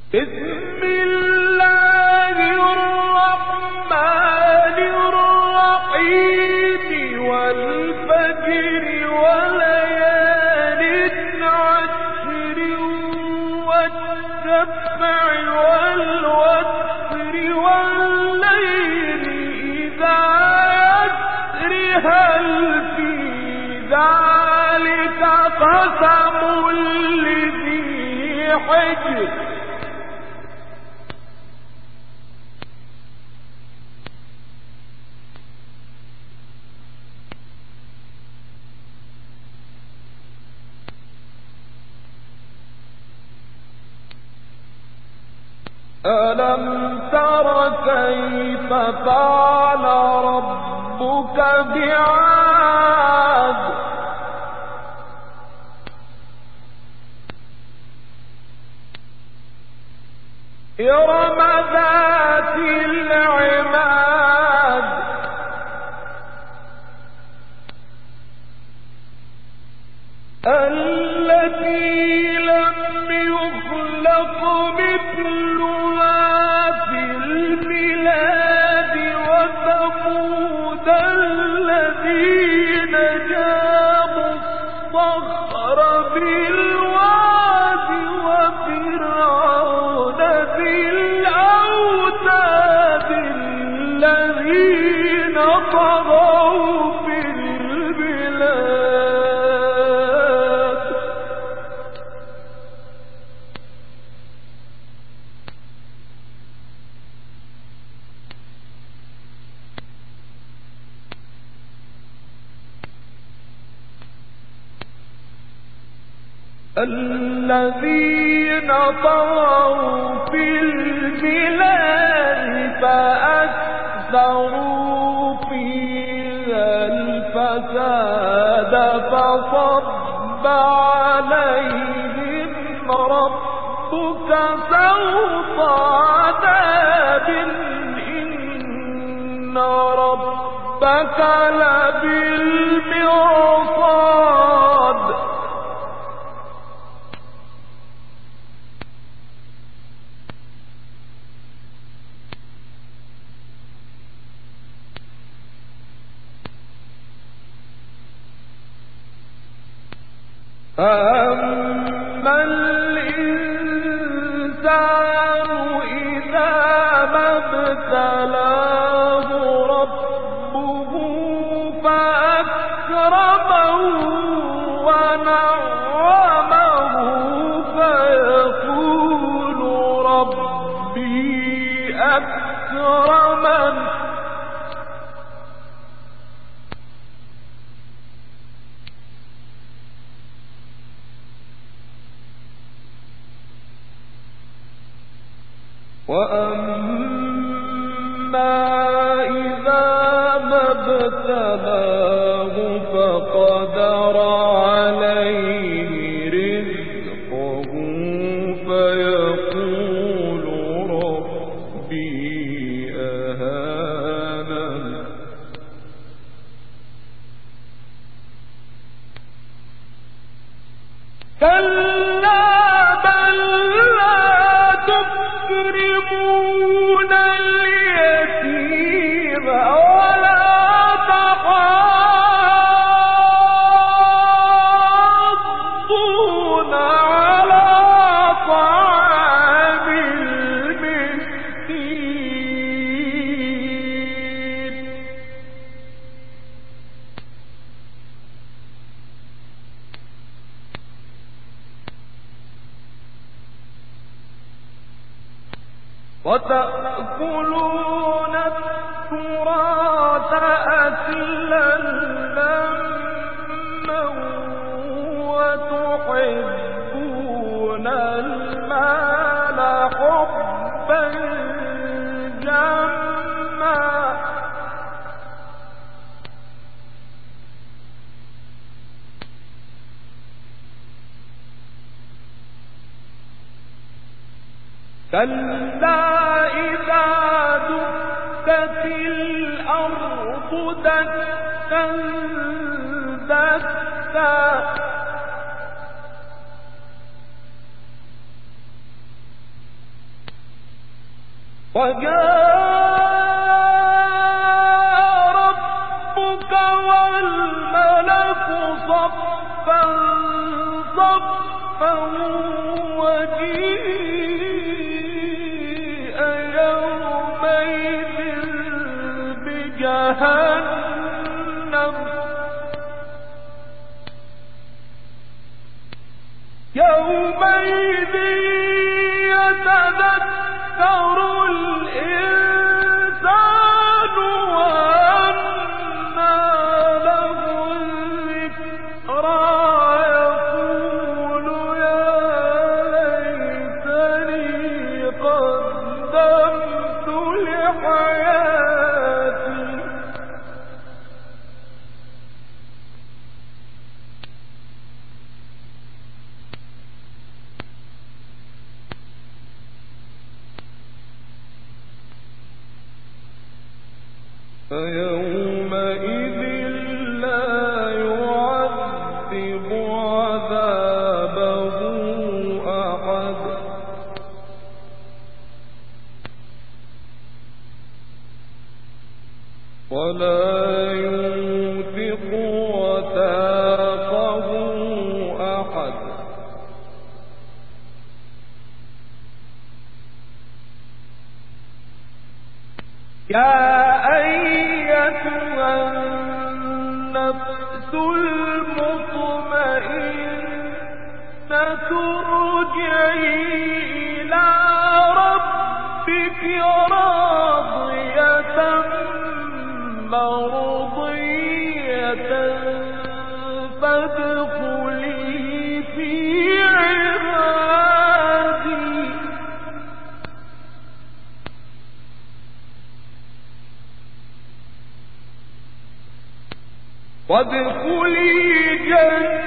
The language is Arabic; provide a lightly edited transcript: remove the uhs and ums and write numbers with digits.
بسم الله الرحمن الرحيم والفجر وليال عشر والشفع والوتر والليل إذا يسر هل في ذلك قسم لذي حجر ألم تر كيف فعل ربك بعاد إرم ذات العماد التي لم يخلق مثلها في البلاد وثمود الذين جابوا الصخر بالواد وفرعون ذي الأوتاد الذين طغوا في البلاد الذين طغوا في البلاد فأكثروا فيها الفساد فصب عليهم ربك سوط عذاب إن ربك لبالمرصاد فأما الإنسان إذا ما ابتلاه ربه فأكرمه ونعمه فيقول ربي أكرمن وأما إذا ما ابتلاه فقدر عليه رزقه فيقول ربي أهانن كلا بل لا تكرمون اليتيم ولا تحاضون على طعام المسكين وتأكلون التراث أكلا لما وتحبون المال حبا جما كلا إذا دكت الأرض دكا دكا وجاء ربك والملك صفا صفا وجيء يومئذ بجهنم يومئذ يتذكر الإنسان وأنى له الذكرى يقول يا ليتني قدمت لحياتي فيومئذ لا يعذب عذابه أحد ولا يوثق وثاقه أحد يا أيتها النفس المطمئنة ارجعي إلى ربك راضية مرضية فادخلي في عبادي وادخلي جنتي